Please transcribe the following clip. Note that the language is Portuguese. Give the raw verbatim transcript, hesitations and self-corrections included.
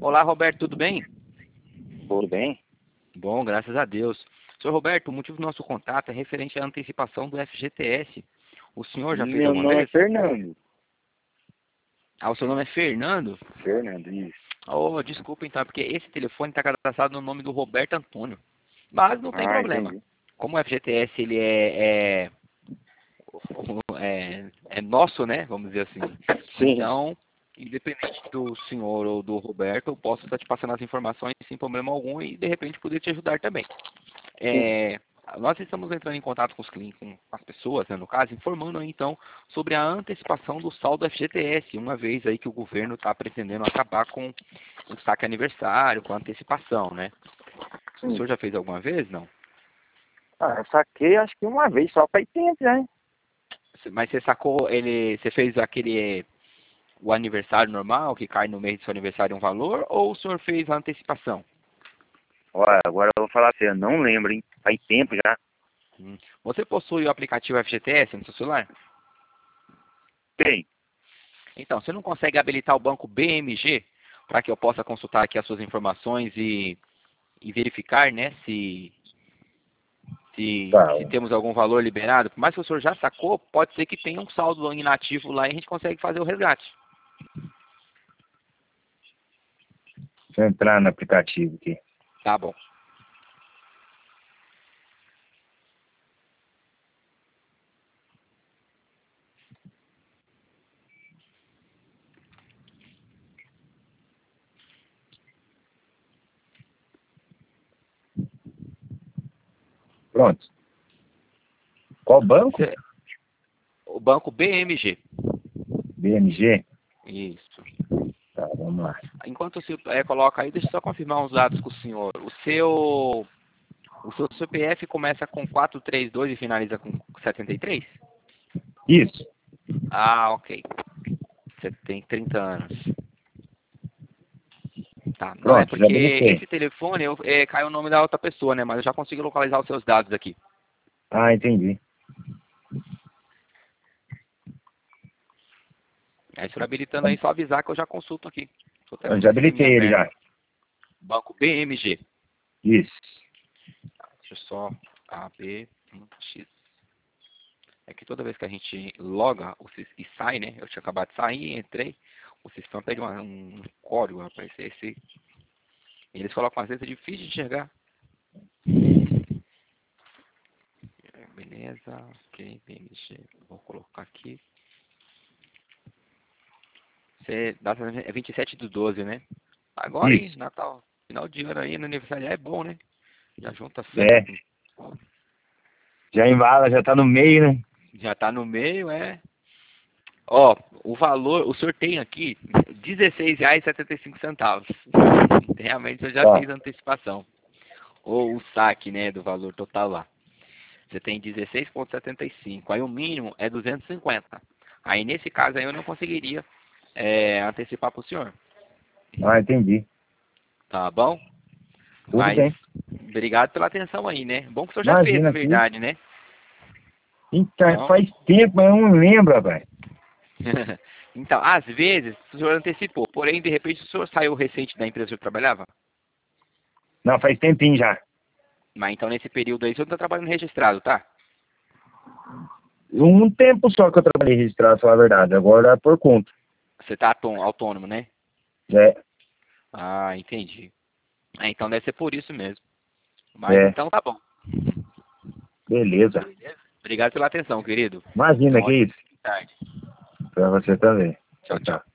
Olá, Roberto, tudo bem? Tudo bem? Bom, graças a Deus. Senhor Roberto, o motivo do nosso contato é referente à antecipação do F G T S. O senhor já fez Meu alguma nome é vez? Fernando. Ah, o seu nome é Fernando? Fernando, isso. Oh, desculpa então, é porque esse telefone está cadastrado no nome do Roberto Antônio. Mas não tem Ah, problema. entendi. Como o F G T S ele é, é, é, é nosso, né? Vamos dizer assim. Sim. Então, independente do senhor ou do Roberto, eu posso estar te passando as informações sem problema algum e de repente poder te ajudar também. Sim. É, nós estamos entrando em contato com os clientes, com as pessoas, né, no caso, informando aí, então sobre a antecipação do saldo F G T S, uma vez aí que o governo está pretendendo acabar com o saque aniversário, com a antecipação, né? O Sim. senhor já fez alguma vez? Não. Ah, eu saquei acho que uma vez só faz tempo, né? Mas você sacou, ele, você fez aquele, o aniversário normal, que cai no mês do seu aniversário um valor, ou o senhor fez a antecipação? Olha, agora eu vou falar assim, eu não lembro, hein? Faz tempo já. Hum. Você possui o aplicativo F G T S no seu celular? Tem. Então, você não consegue habilitar o banco B M G para que eu possa consultar aqui as suas informações e, e verificar, né, se, se, Tá. se temos algum valor liberado? Por mais que o senhor já sacou, pode ser que tenha um saldo inativo lá e a gente consegue fazer o resgate. Deixa eu entrar no aplicativo aqui. Tá bom. Pronto. Qual banco? Você- o banco B M G. B M G? Isso. Tá, vamos lá. Enquanto você é, coloca aí, deixa eu só confirmar uns dados com o senhor. O seu, o seu C P F começa com quatrocentos e trinta e dois e finaliza com setenta e três? Isso. Ah, ok. Você tem trinta anos. Tá. Não é Pronto, já porque habilitei. esse telefone eu, é, cai o nome da outra pessoa, né? Mas eu já consigo localizar os seus dados aqui. Ah, entendi. Aí, se habilitando aí, só avisar que eu já consulto aqui. Estou até com Eu o já sisteminha habilitei ele aberto. já. Banco B M G. Isso. Deixa eu só A B X. É que toda vez que a gente loga o sis- e sai, né? Eu tinha acabado de sair, entrei. O sistema pede uma- um código, rapaz. Esse, eles colocam às vezes é difícil de enxergar. É, beleza. Ok, B M G. Vou colocar aqui. Você, data é vinte e sete do doze, né? Agora, hein? Isso. Natal. Final de ano aí, no aniversário é bom, né? Já junta a festa É. com... Já embala, já tá no meio, né? Já tá no meio, é. Ó, o valor, o sorteio aqui, dezesseis reais e setenta e cinco centavos. Realmente eu já Tá. fiz a antecipação. Ou o saque, né, do valor total lá. Você tem dezesseis vírgula setenta e cinco. Aí o mínimo é duzentos e cinquenta. Aí nesse caso aí eu não conseguiria é, antecipar pro senhor. Ah, entendi. Tá bom? Tudo Mas bem. obrigado pela atenção aí, né? Bom que o senhor já fez, Imagina na aqui. verdade, né? Então, Então, faz tempo, mas eu não lembro, rapaz. então, às vezes, o senhor antecipou. Porém, de repente, o senhor saiu recente da empresa que o senhor trabalhava? Não, faz tempinho já. Mas então, nesse período aí, o senhor não está trabalhando registrado, tá? Um tempo só que eu trabalhei registrado, falar a verdade. Agora é por conta. Você está autônomo, né? É, Ah, entendi. Ah, então deve ser por isso mesmo. Mas é. então tá bom. Beleza. Obrigado pela atenção, querido. Tenha Imagina uma que ótima isso. tarde. Pra você também. Tchau, Tchau, tchau. tchau.